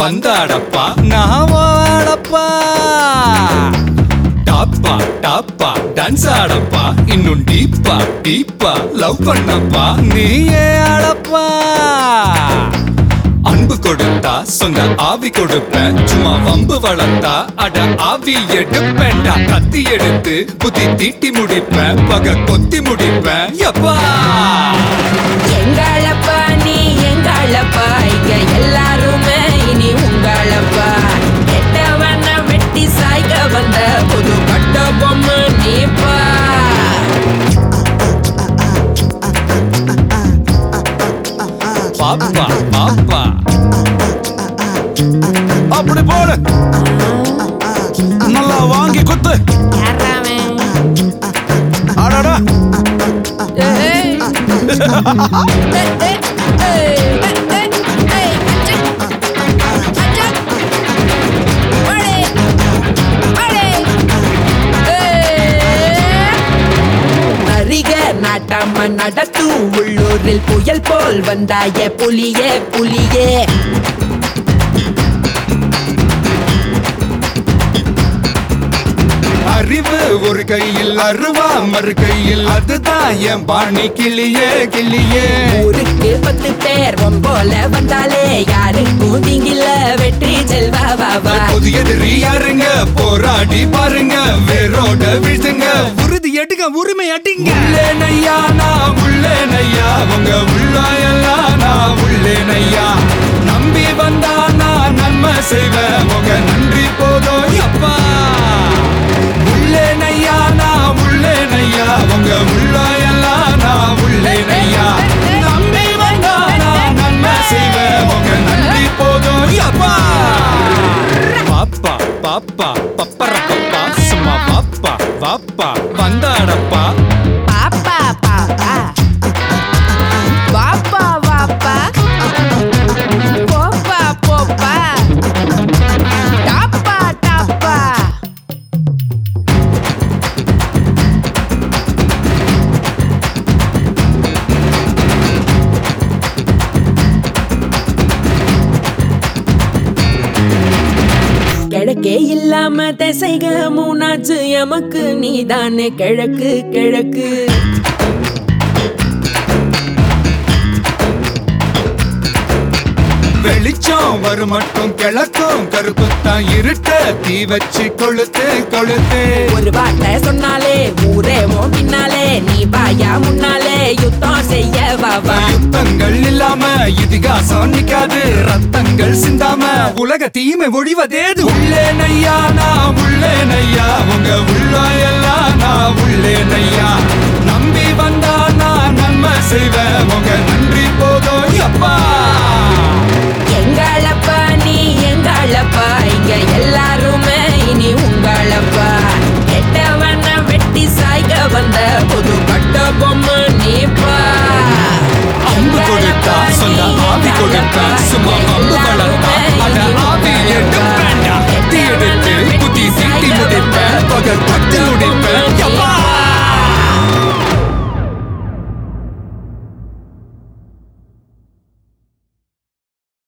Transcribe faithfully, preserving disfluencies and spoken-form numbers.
வந்தாடப்பா நான் வாடப்பா டாப்பா டாப்பா டான்ஸ் ஆடப்பா இன்னும் டீப்பா டீப்பா லவ் பண்ணப்பா நீயே ஆடப்பா அன்பு கொடுத்தா சொந்த ஆவி கொடுப்பேன் சும்மா வம்பு வளர்த்தா அட ஆவி எடுப்பேன்டா கத்தி எடுத்து புத்தி தீட்டி முடிப்பேன் பக கொத்தி முடிப்பேன் எப்பா எங்களப்பா நீ எங்களப்பா இங்க எல்லாருமே இனி உங்களப்பா கெட்டவன வெட்டி சாய்க்க வந்த புது பட்ட பொம்மை நீப்பா பாப்பா பாப்பா அப்படி போடு நல்லா வாங்கி குத்து அடடா நாட்டாம நடத்தும் உள்ளூரில் புயல் போல் வந்தாய புலியே புலியே அறிவு ஒரு கையில் அருவா மறு கையில் அதுதான் என் பாணி கிளியே கிளியே ஊருக்கு பத்து பேர் போல வந்தாலே யாருக்கும் நீங்கில வெற்றி செல்வா வாவா புதிய எதிரி யாருங்க போராடி பாருங்க வேரோட வீழ்த்துங்க உறுதி எடுங்க உரிமை அடிங்க உள்ளேனையா நான் உள்ளேனையா உங்க உள்ளாயெல்லாம் நான் உள்ளேனையா நம்பி வந்தா நான் நன்மை செய்வேன் உங்க நன்றி போதும் அப்பா உள்ளேனையா நான் உள்ளேனையா உங்க உள்ளாயெல்லாம் நான் உள்ளேனையா நம்பி வந்தா நான் நன்மை செய்வேன் உங்க நன்றி போதும் அப்பா பாப்பா பாப்பா பப்பரப்பா சும்மா பாப்பா பாப்பா வந்தாடப்பா பாப்பா பாப்பா வாப்பா வாப்பா போப்பா போப்பா டாப்பா டாப்பா கிழக்கே இல்லாம திசைக மூணாச்சு எமக்கு நீதானே கிழக்கு கிழக்கு வெளிச்சம் வரும் மட்டும் கிழக்கும் கருப்புத்தான் இருட்ட தீ வச்சு கொளுத்து கொளுத்து ஒரு வார்த்தை சொன்னாலே ஊரே பின்னாலே நீ பாயா முன்னாலே யுத்தம் செய்ய வாவா யுத்தங்கள் இல்லாம இதிகாசம் நிக்காது ரத்தங்கள் சிந்தாம உலக தீமை ஒழிவதேது உள்ளே நையா நான் உள்ளே நையா உங்க உள்ளாயெல்லாம் நான் உள்ளே நையா நம்பி வந்தா நான் நன்மை செய்வேன் உங்க நன்றி போதும் அப்பா எங்களப்பா நீ எங்களப்பா இங்க எல்லாருமே இனி உங்களப்பா கெட்டவன வெட்டி சாய்க்க வந்த புது பட்ட பொம்மை நீப்பா அம்பு கொடுத்தா சொந்த ஆவி கொடுத்தா சும்மா அம்பு வளர்த்தா அட ஆவி எடுப்பேன்டா கத்தி எடுத்து புத்தி சீட்டி முடிப்பேன் பகல் பட்டு முடிப்பேன்